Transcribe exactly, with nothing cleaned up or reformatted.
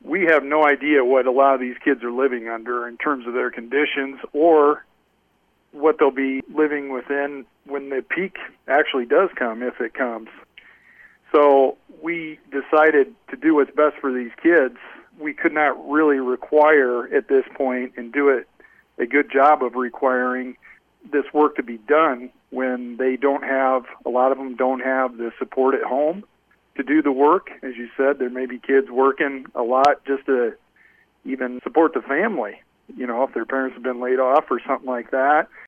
we have no idea what a lot of these kids are living under in terms of their conditions or what they'll be living within when the peak actually does come, if it comes. So we decided to do what's best for these kids. We could not really require at this point and do it a good job of requiring this work to be done when they don't have, a lot of them don't have the support at home to do the work. As you said, there may be kids working a lot just to even support the family, you know, if their parents have been laid off or something like that.